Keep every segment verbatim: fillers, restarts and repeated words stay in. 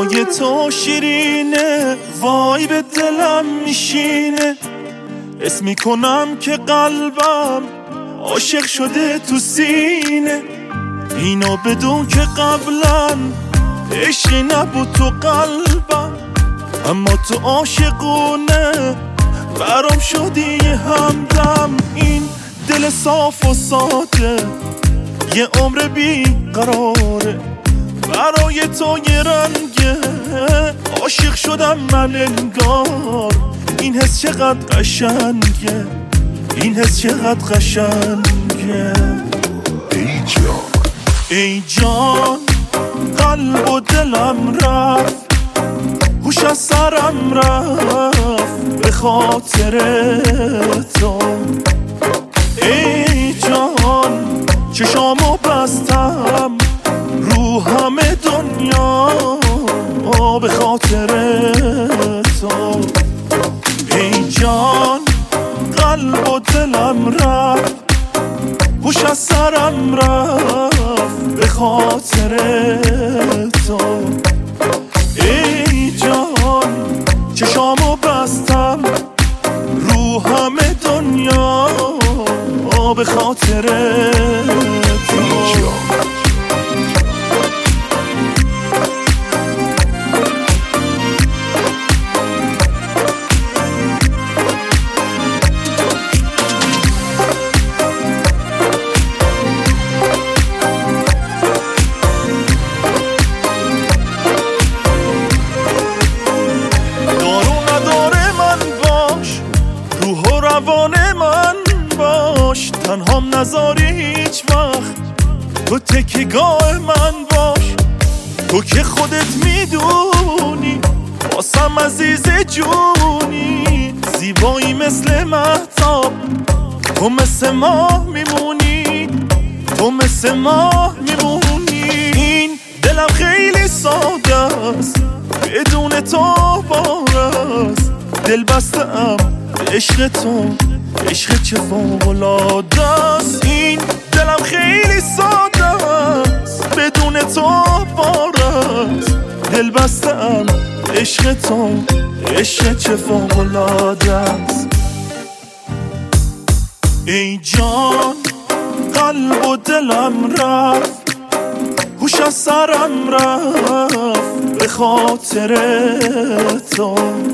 صدای تو شیرینه، وای به دلم میشینه. اسم میکنم که قلبم عاشق شده تو سینه. اینو بدون که قبلا عشقی نبود تو قلبم، اما تو عاشقونه برام شدی همدم. این دل صاف و ساده یه عمر بی قراره، برای تو یه رنگه عاشق شدم من انگار. این حس چقدر قشنگه، این حس چقدر قشنگه. ای جان ای جان قلب و دلم رفت، هوش از سرم رفت به خاطر تو. ای جان چشامو بستم رو همه دنیا به خاطر تو. ای جان قلب و دلم رفت، هوش از سرم رفت به خاطر تو. ای جان چشامو بستم رو همه دنیا به خاطر تو. روان من باش، تنهام نذاری هیچ وقت، تو تکیگاه من باش. تو که خودت میدونی واسم عزیز جونی، زیبایی مثل مهتاب، تو مثل ماه میمونی، تو مثل ماه میمونی. این دلم خیلی ساده است بدون تو بارست، دل بستم عشق تو، عشق چه فوق‌العاده است. این دلم خیلی ساده است بدون تو بارست، دل بستم عشق تو، عشق چه فوق‌العاده است. ای جان قلب و دلم رفت، هوش از سرم رفت به خاطر تو.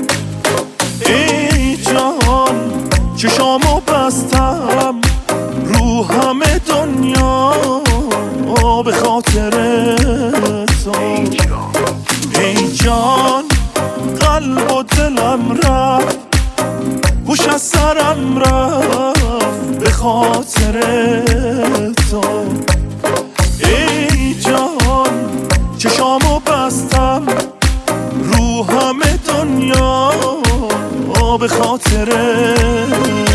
ای جان چشامو بستم رو همه دنیا به خاطر تو. ای جان قلب و دلم رفت، هوش از سرم رفت به خاطر تو. ای جان چشامو بستم رو همه دنیا به خاطر